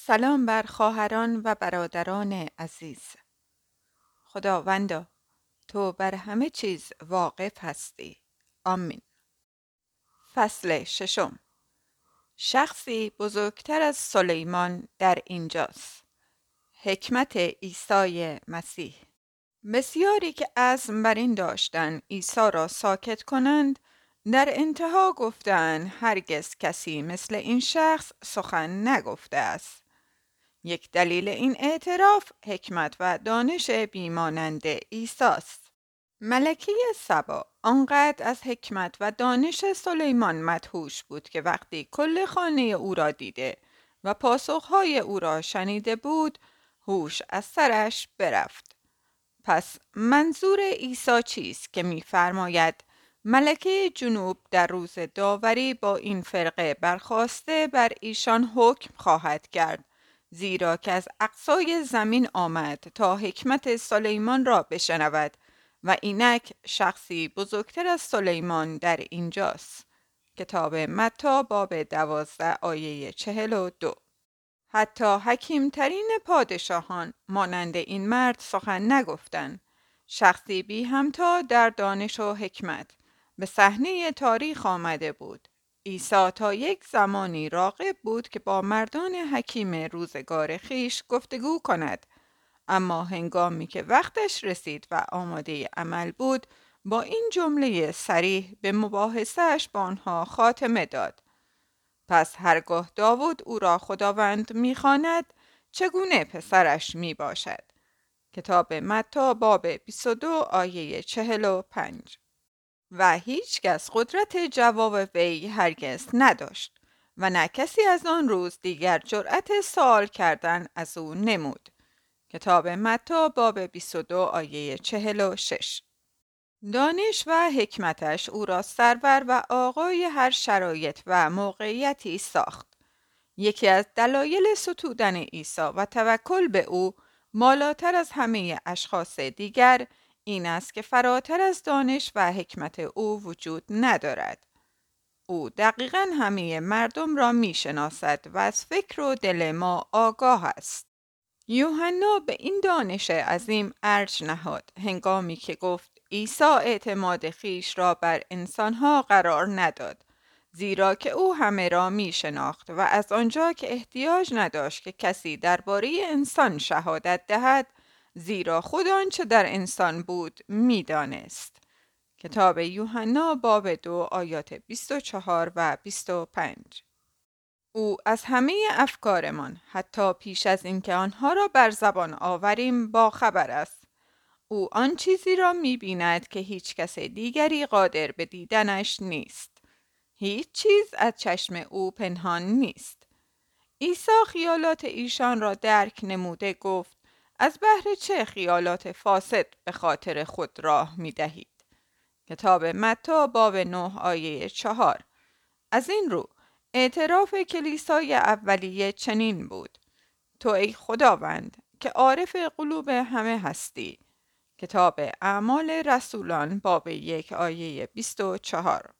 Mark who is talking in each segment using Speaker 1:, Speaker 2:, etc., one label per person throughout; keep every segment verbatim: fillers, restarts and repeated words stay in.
Speaker 1: سلام بر خواهران و برادران عزیز. خداوندا، تو بر همه چیز واقف هستی. آمین. فصل ششم. شخصی بزرگتر از سلیمان در اینجاست. حکمت عیسی مسیح. بسیاری که عزم بر این داشتند عیسی را ساکت کنند، در انتها گفتند هرگز کسی مثل این شخص سخن نگفته است. یک دلیل این اعتراف حکمت و دانش بیمانند عیسی است. ملکه سبا آنقدر از حکمت و دانش سلیمان مدهوش بود که وقتی کل خانه او را دیده و پاسخهای او را شنیده بود، هوش از سرش برفت. پس منظور عیسی چیست که می‌فرماید ملکه جنوب در روز داوری با این فرقه برخاسته بر ایشان حکم خواهد کرد، زیرا که از اقصای زمین آمد تا حکمت سلیمان را بشنود و اینک شخصی بزرگتر از سلیمان در اینجاست. کتاب متی باب دوازده آیه چهل و دو. حتی حکیمترین پادشاهان مانند این مرد سخن نگفتند. شخصی بی همتا در دانش و حکمت به صحنه تاریخ آمده بود. عیسی تا یک زمانی راغب بود که با مردان حکیم روزگار خیش گفتگو کند، اما هنگامی که وقتش رسید و آماده عمل بود، با این جمله صریح به مباحثه‌اش با آنها خاتمه داد. پس هرگاه داوود او را خداوند می‌خواند، چگونه پسرش میباشد؟ کتاب متی باب بیست و دو آیه چهل و پنج. و هیچ کس قدرت جواب وی هرگز نداشت و نه کسی از آن روز دیگر جرأت سوال کردن از او نمود. کتاب متی باب بیست و دو آیه چهل و شش. دانش و حکمتش او را سرور و آقای هر شرایط و موقعیتی ساخت. یکی از دلایل ستودن عیسی و توکل به او بالاتر از همه اشخاص دیگر این است که فراتر از دانش و حکمت او وجود ندارد. او دقیقاً همه مردم را می شناسد و از فکر و دل ما آگاه است. یوحنا به این دانش عظیم ارج نهاد هنگامی که گفت عیسی اعتماد خیش را بر انسانها قرار نداد، زیرا که او همه را می شناخت و از آنجا که احتیاج نداشت که کسی درباره انسان شهادت دهد، زیرا خود آنچه در انسان بود می دانست. کتاب یوحنا باب دو آیات بیست و چهار و بیست و پنج. او از همه افکارمان حتی پیش از اینکه آنها را بر زبان آوریم با خبر است. او آن چیزی را می بیند که هیچ کس دیگری قادر به دیدنش نیست. هیچ چیز از چشم او پنهان نیست. عیسی خیالات ایشان را درک نموده گفت از بهر چه خیالات فاسد به خاطر خود راه می دهید. کتاب متی باب نه آیه چهار. از این رو اعتراف کلیسای اولیه چنین بود: تو ای خداوند که عارف قلوب همه هستی. کتاب اعمال رسولان باب یک آیه بیست و چهار.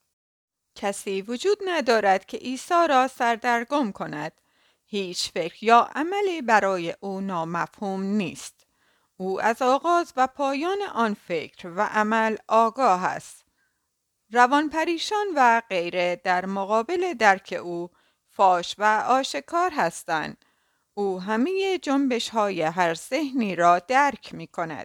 Speaker 1: کسی وجود ندارد که عیسی را سردرگم کند. هیچ فکر یا عملی برای او نامفهوم نیست. او از آغاز و پایان آن فکر و عمل آگاه است. روان پریشان و غیره در مقابل درک او فاش و آشکار هستند. او همه جنبش های هر ذهنی را درک می کند.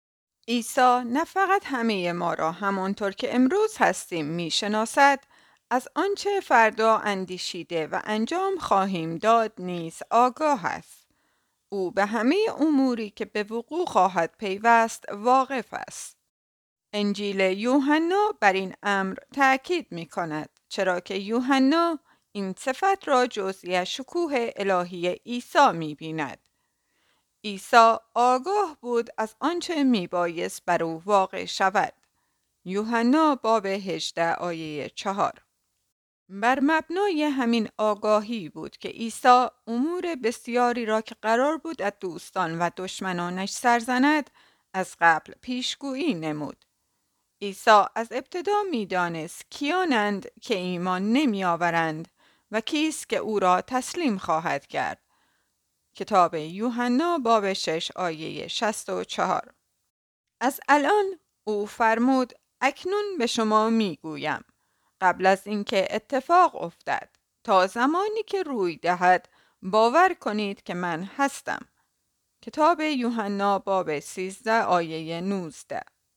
Speaker 1: عیسی نه فقط همه ما را همانطور که امروز هستیم می شناسد، از آنچه فردا اندیشیده و انجام خواهیم داد نیز آگاه است. او به همه اموری که به وقوع خواهد پیوست واقف است. انجیل یوحنا بر این امر تأکید می کند، چرا که یوحنا این صفت را جزئی شکوه الهی عیسی می بیند. عیسی آگاه بود از آنچه می بایست بر او واقع شود. یوحنا باب هجده آیه چهار. بر مبنای همین آگاهی بود که عیسی امور بسیاری را که قرار بود از دوستان و دشمنانش سرزند از قبل پیشگویی نمود. عیسی از ابتدا می دانست کیانند که ایمان نمی آورند و کیست که او را تسلیم خواهد کرد. کتاب یوحنا باب شش آیه شصت و چهار. از الان او فرمود اکنون به شما میگویم قبل از اینکه اتفاق افتد تا زمانی که روی دهد باور کنید که من هستم. کتاب یوحنا باب سیزده آیه نوزده.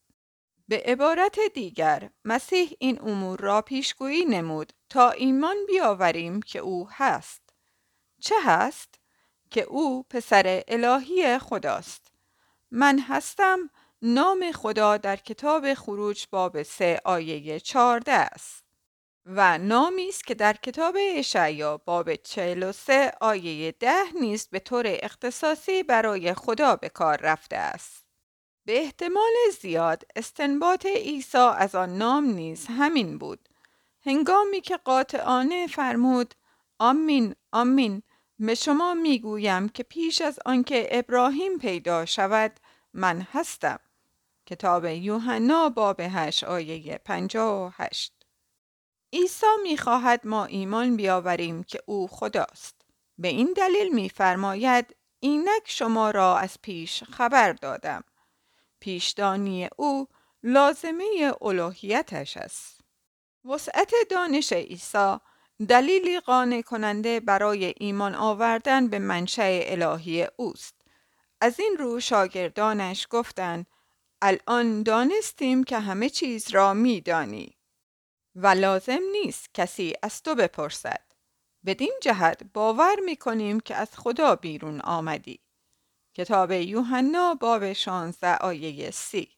Speaker 1: به عبارت دیگر مسیح این امور را پیشگویی نمود تا ایمان بیاوریم که او هست. چه هست؟ که او پسر الهی خداست. من هستم نام خدا در کتاب خروج باب سه آیه چهارده است و نامی است که در کتاب اشعیا باب چهل و سه آیه ده نیز به طور اختصاصی برای خدا به کار رفته است. به احتمال زیاد استنباط عیسی از آن نام نیز همین بود. هنگامی که قاطعانه فرمود آمین آمین به شما میگویم که پیش از آنکه ابراهیم پیدا شود من هستم. کتاب یوحنا باب هشت آیه پنجاه و هشت. عیسی میخواهد ما ایمان بیاوریم که او خداست. به این دلیل میفرماید اینک شما را از پیش خبر دادم. پیشدانی او لازمه الوهیتش است. وسعت دانش عیسی دلیلی قانع کننده برای ایمان آوردن به منشأ الهی اوست. از این رو شاگردانش گفتند الان دانستیم که همه چیز را می دانی و لازم نیست کسی از تو بپرسد. بدین جهت باور می کنیم که از خدا بیرون آمدی. کتاب یوحنا باب شانزده آیه سی.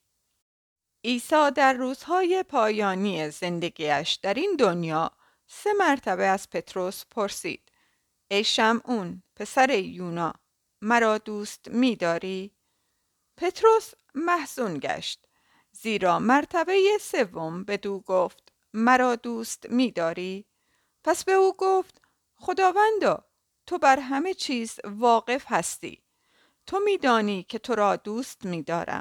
Speaker 1: عیسی در روزهای پایانی زندگیش در این دنیا سه مرتبه از پتروس پرسید ای شمعون پسر یونا مرا دوست می داری؟ پتروس محزون گشت زیرا مرتبه سوم بدو گفت مرا دوست می داری؟ پس به او گفت خداوندا تو بر همه چیز واقف هستی. تو می دانی که تو را دوست می دارم.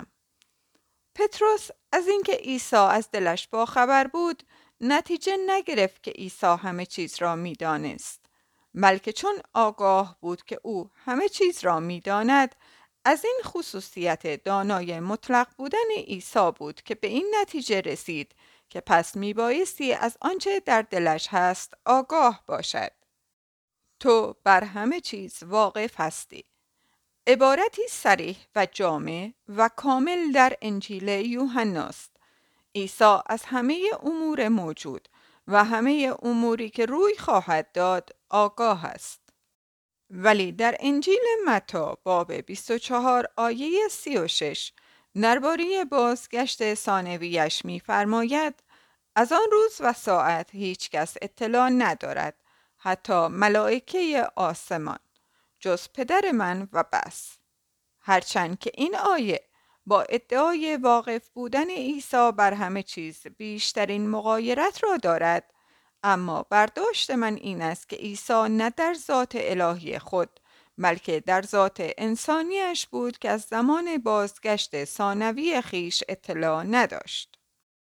Speaker 1: پتروس از اینکه عیسی از دلش با خبر بود نتیجه نگرفت که عیسی همه چیز را می دانست، بلکه چون آگاه بود که او همه چیز را می داند از این خصوصیت دانای مطلق بودن عیسی بود که به این نتیجه رسید که پس می بایستی از آنچه در دلش هست آگاه باشد. تو بر همه چیز واقف هستی. عبارتی صریح و جامع و کامل در انجیل یوحناست. عیسی از همه امور موجود و همه اموری که روی خواهد داد آگاه است. ولی در انجیل متی باب بیست و چهار آیه سی و شش درباره بازگشت ثانویش می‌فرماید از آن روز و ساعت هیچ کس اطلاع ندارد، حتی ملائکه آسمان، جز پدر من و بس. هرچند که این آیه با ادعای واقف بودن عیسی بر همه چیز بیشترین مغایرت را دارد، اما برداشت من این است که عیسی نه در ذات الهی خود بلکه در ذات انسانیش بود که از زمان بازگشت ثانوی خیش اطلاع نداشت.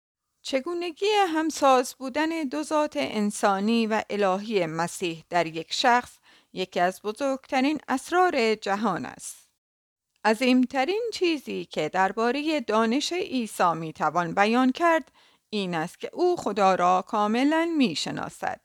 Speaker 1: چگونگی همساز بودن دو ذات انسانی و الهی مسیح در یک شخص یکی از بزرگترین اسرار جهان است. عظیمترین چیزی که درباره دانش عیسی می توان بیان کرد این است که او خدا را کاملا می شناسد.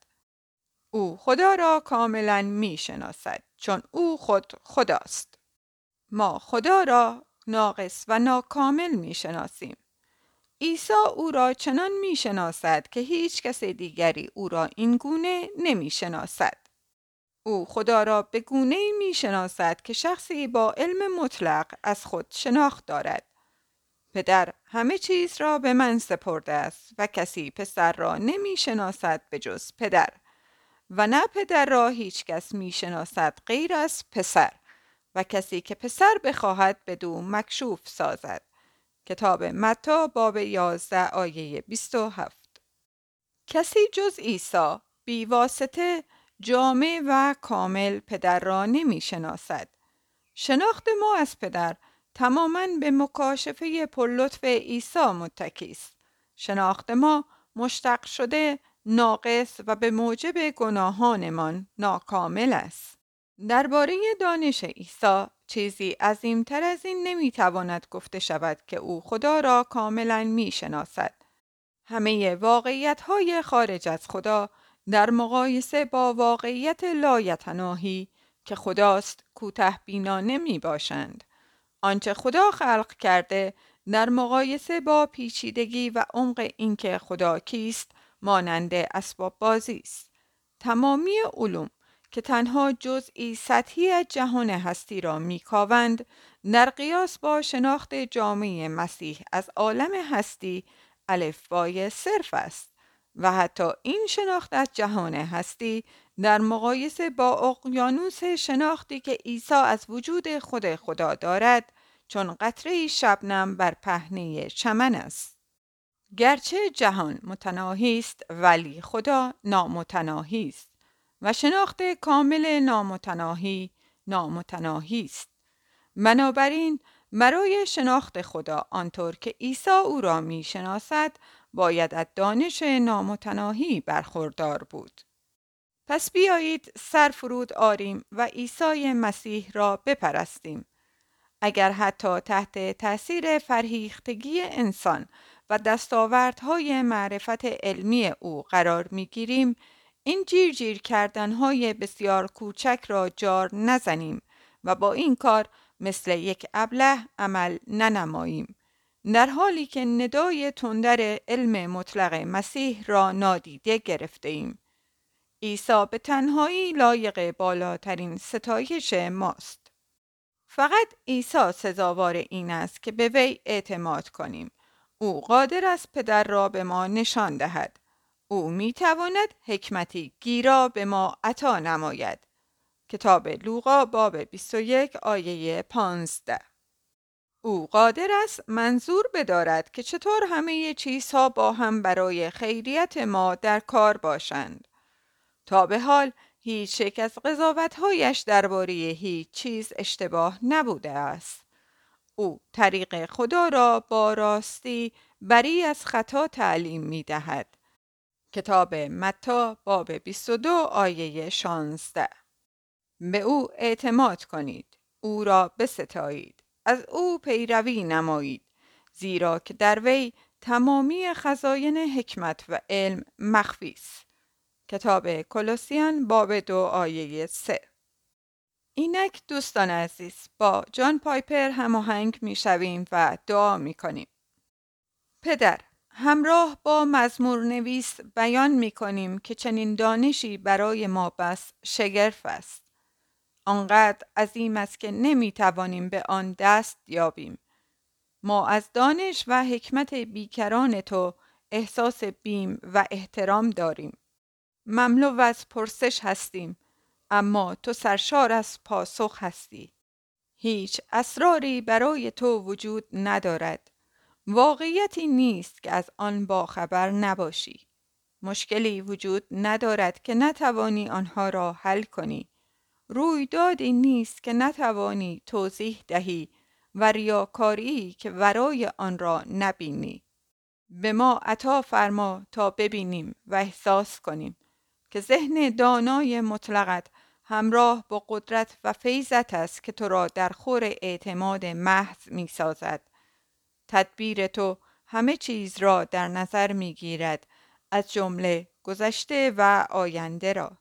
Speaker 1: او خدا را کاملا می شناسد چون او خود خداست. ما خدا را ناقص و ناکامل می شناسیم. عیسی او را چنان می شناسد که هیچ کس دیگری او را این گونه نمی شناسد. او خدا را به گونه‌ای می شناسد که شخصی با علم مطلق از خود شناخت دارد. پدر همه چیز را به من سپرده است و کسی پسر را نمی شناسد به جز پدر و نه پدر را هیچ کس می شناسد غیر از پسر و کسی که پسر بخواهد بدو مکشوف سازد. کتاب متی باب یازده آیه بیست و هفت. کسی جز عیسی بی واسطه جامع و کامل پدر را نمی شناسد. شناخت ما از پدر تماماً به مکاشفه پرلطف عیسی متکی است. شناخت ما مشتق شده، ناقص و به موجب گناهانمان ناکامل است. درباره دانش عیسی چیزی عظیمتر از این نمیتواند گفته شود که او خدا را کاملا میشناسد. همه واقعیت‌های خارج از خدا در مقایسه با واقعیت لایتناهی که خداست کوتاه‌بینانه میباشند. آنچه خدا خلق کرده در مقایسه با پیچیدگی و عمق اینکه خدا کیست مانند اسباب بازی است. تمامی علوم که تنها جزئی سطحی از جهان هستی را میکاوند در قیاس با شناخت جامعه مسیح از عالم هستی الفبای صرف است و حتی این شناخت از جهان هستی در مقایسه با اقیانوس شناختی که عیسی از وجود خود خدا دارد چون قطره شبنم بر پهنه چمن است. گرچه جهان متناهی است ولی خدا نامتناهی است و شناخت کامل نامتناهی نامتناهی است. بنابراین برای شناخت خدا آنطور که عیسی او را می شناسد باید از دانش نامتناهی برخوردار بود. پس بیایید سر فرود آریم و عیسی مسیح را بپرستیم. اگر حتی تحت تأثیر فرهیختگی انسان و دستاوردهای معرفت علمی او قرار می گیریم، این جیر جیر کردنهای بسیار کوچک را جار نزنیم و با این کار مثل یک ابله عمل ننماییم، در حالی که ندای تندر علم مطلق مسیح را نادیده گرفته ایم. عیسی به تنهایی لایق بالاترین ستایش ماست. فقط عیسی سزاوار این است که به وی اعتماد کنیم. او قادر است پدر را به ما نشان دهد. او می تواند حکمتی گیرا به ما عطا نماید. کتاب لوقا باب بیست و یک آیه پانزده. او قادر است منظور بدارد که چطور همه چیزها با هم برای خیریت ما در کار باشند. تا به حال هیچ یک از قضاوت‌هایش درباره هیچ چیز اشتباه نبوده است. او طریق خدا را با راستی بری از خطا تعلیم می دهد. کتاب متی باب بیست و دو آیه شانزده. به او اعتماد کنید، او را بستایید، از او پیروی نمایید، زیرا که در وی تمامی خزاین حکمت و علم مخفی است. کتاب کولوسیان باب دو آیه سه. اینک دوستان عزیز با جان پایپر هماهنگ می شویم و دعا می کنیم. پدر، همراه با مزمور نویس بیان می کنیم که چنین دانشی برای ما بس شگرف است. آنقدر عظیم است که نمی توانیم به آن دست یابیم. ما از دانش و حکمت بیکران تو احساس بیم و احترام داریم. مملو از پرسش هستیم، اما تو سرشار از پاسخ هستی. هیچ اسراری برای تو وجود ندارد. واقعیتی نیست که از آن باخبر نباشی. مشکلی وجود ندارد که نتوانی آنها را حل کنی. رویدادی نیست که نتوانی توضیح دهی و ریاکاری که ورای آن را نبینی. به ما عطا فرما تا ببینیم و احساس کنیم که ذهن دانای مطلقت همراه با قدرت و فیضت است که تو را در خور اعتماد محض می سازد. تدبیر تو همه چیز را در نظر می گیرد، از جمله گذشته و آینده را.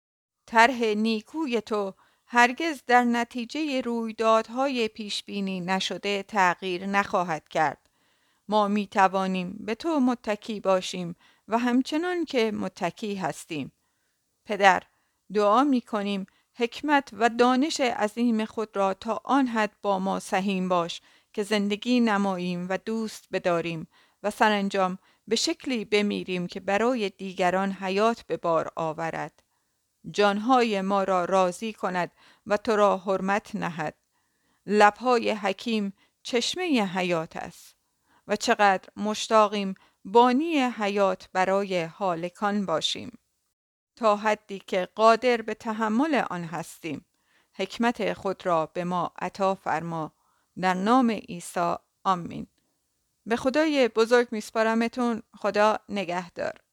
Speaker 1: طرح نیکوی تو هرگز در نتیجه رویدادهای پیشبینی نشده تغییر نخواهد کرد. ما می توانیم به تو متکی باشیم و همچنان که متکی هستیم. پدر، دعا می کنیم حکمت و دانش عظیم خود را تا آن حد با ما سهیم باش که زندگی نماییم و دوست بداریم و سرانجام به شکلی بمیریم که برای دیگران حیات به بار آورد. جانهای ما را راضی کند و تو را حرمت نهد. لبهای حکیم چشمه حیات است و چقدر مشتاقیم بانی حیات برای هالکان باشیم. تا حدی که قادر به تحمل آن هستیم، حکمت خود را به ما عطا فرما. در نام عیسی آمین. به خدای بزرگ میسپارمتون. خدا نگهدار.